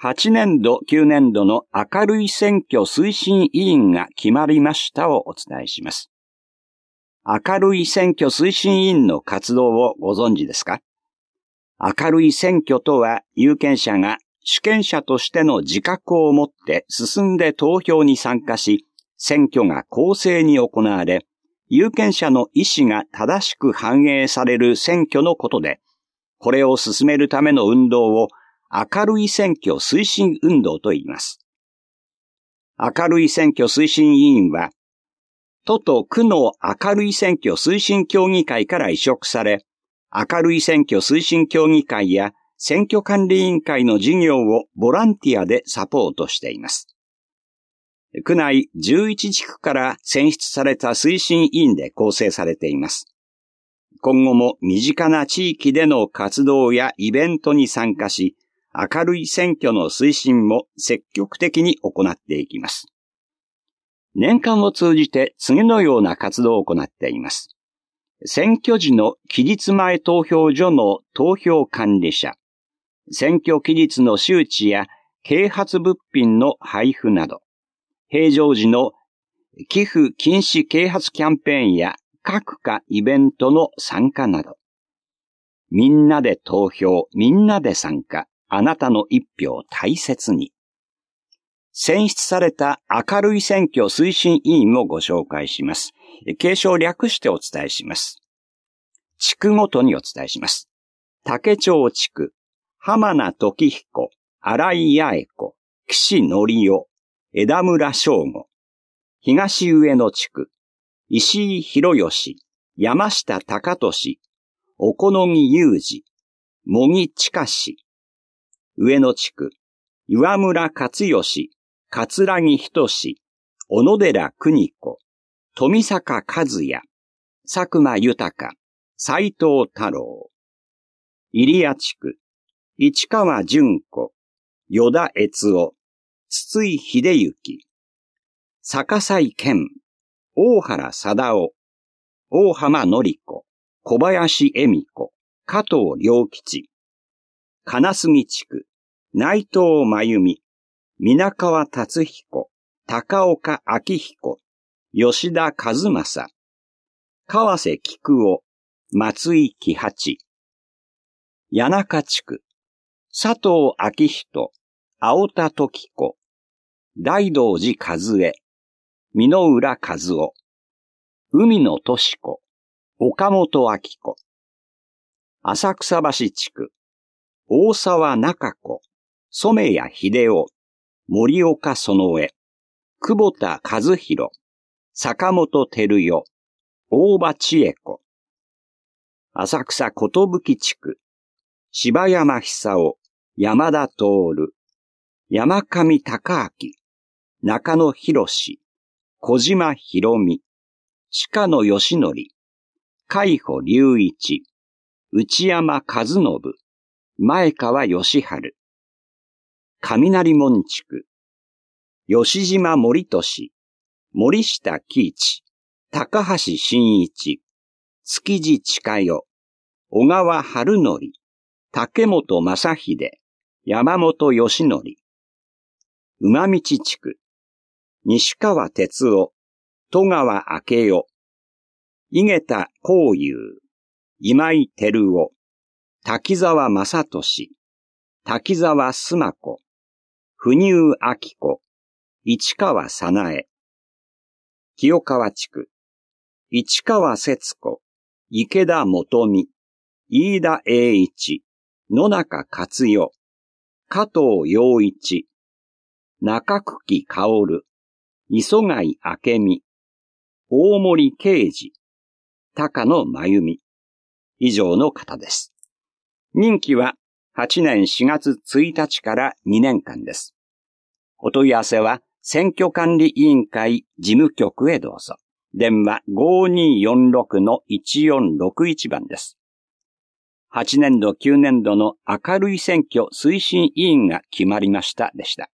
8年度、9年度の明るい選挙推進委員が決まりましたをお伝えします。明るい選挙推進委員の活動をご存知ですか？明るい選挙とは、有権者が主権者としての自覚を持って進んで投票に参加し、選挙が公正に行われ、有権者の意思が正しく反映される選挙のことで、これを進めるための運動を明るい選挙推進運動と言います。明るい選挙推進委員は、都と区の明るい選挙推進協議会から委嘱され、明るい選挙推進協議会や選挙管理委員会の事業をボランティアでサポートしています。区内11地区から選出された推進委員で構成されています。今後も身近な地域での活動やイベントに参加し、明るい選挙の推進も積極的に行っていきます。年間を通じて次のような活動を行っています。選挙時の期日前投票所の投票管理者、選挙期日の周知や啓発物品の配布など、平常時の寄付禁止啓発キャンペーンや各課イベントの参加など、みんなで投票、みんなで参加、あなたの一票を大切に。選出された明るい選挙推進委員をご紹介します。継承を略してお伝えします。地区ごとにお伝えします。竹町地区、浜名時彦、新井八重子、岸則夫、枝村翔吾。東上野地区、石井博義、山下隆俊、小此木裕二、茂木近志。上野地区、岩村勝義、桂木仁、小野寺邦子、富坂和也、佐久間豊、斉藤太郎。入谷地区、市川淳子、与田悦夫、筒井秀幸、坂西健、大原貞夫、大浜典子、小林恵美子、加藤良吉。金杉地区、内藤真由美、皆川達彦、高岡明彦、吉田和正、川瀬菊夫、松井喜八。谷中地区、佐藤明人、青田時子、大道寺和恵、美濃浦和夫、海野俊子、岡本明子。浅草橋地区、大沢中子、染谷秀夫、森岡園江、久保田和弘、坂本照代、大場千恵子。浅草寿地区、柴山久夫、山田徹、山上隆明、中野博史、小島博美、鹿野義則、海保隆一、内山和信、前川義治。雷門地区、吉島森俊、森下喜一、高橋真一、築地千佳代、小川春則、竹本正秀、山本義則。馬道地区、西川哲夫、戸川明夫、井桁幸雄、今井照夫、滝沢正俊、滝沢須磨子、不入明子、市川早苗。清川地区、市川節子、池田元美、飯田栄一、野中克代、加藤洋一、中久薫、磯貝明美、大森啓二、高野真由美。以上の方です。任期は8年4月1日から2年間です。お問い合わせは選挙管理委員会事務局へどうぞ。電話 5246-1461 番です。8年度9年度の明るい選挙推進委員が決まりましたでした。